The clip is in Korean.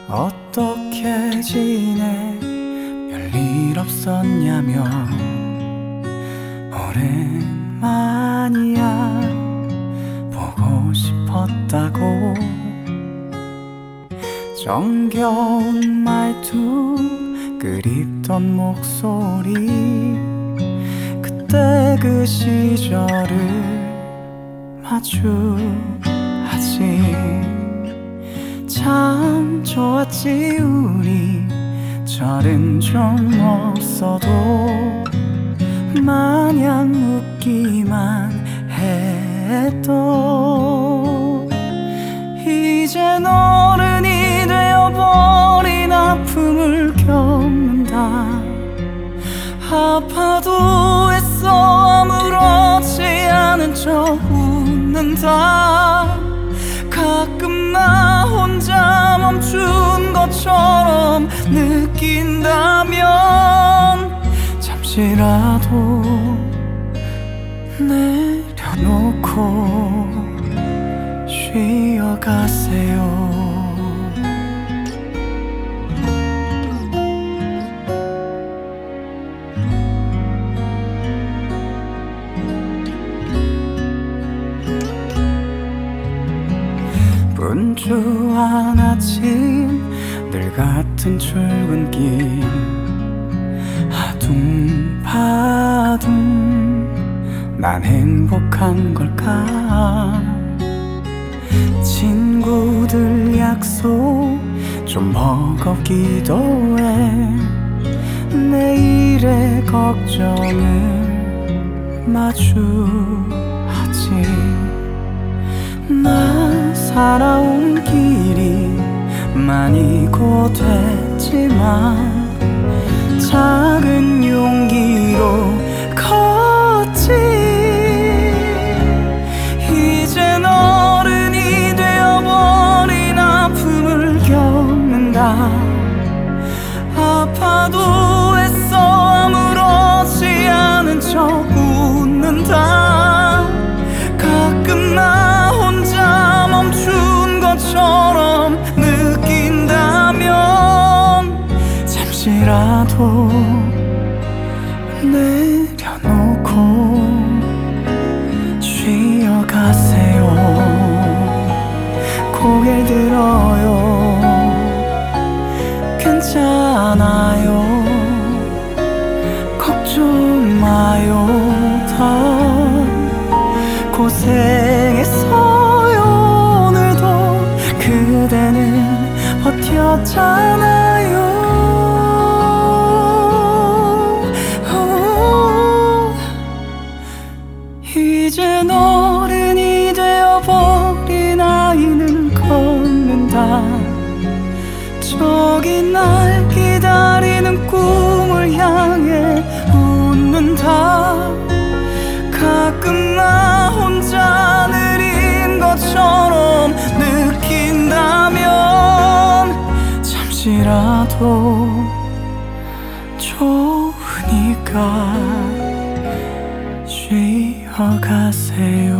어떻게 지내 별일 없었냐며 오랜만이야 보고 싶었다고 정겨운 말투 그립던 목소리 그때 그 시절을 마주하지 참 좋았지 우리 절은 좀 없어도 마냥 웃기만 해도 이젠 어른이 되어버린 아픔을 겪는다 아파도 애써 아무렇지 않은 척 웃는다 가끔 나 혼자 멈춘 것처럼 느낀다면 잠시라도 내려놓고 쉬어가세요. 분주한 아침 늘 같은 출근길 아둥바둥 난 행복한 걸까 친구들 약속 좀 버겁기도 해 내일의 걱정을 마주하지 나 살아온 길이 많이 고됐지만 작은 용기로 걷지 이젠 어른이 되어버린 아픔을 겪는다 아파도 애써 아무렇지 않은 척 웃는다 가끔 나 혼자 멈춘 것처럼 느낀다면 잠시라도 내려놓고 쉬어가세요 고개 들어요 괜찮아요 걱정 마요 다 고생했어요 오늘도 그대는 버텼잖아요 이젠 어른이 되어버린 아이는 걷는다 저기 날 기다리는 꿈을 향해 웃는다 가끔 나 혼자 느린 것처럼 느낀다면 잠시라도 좋으니까 쉬어가세요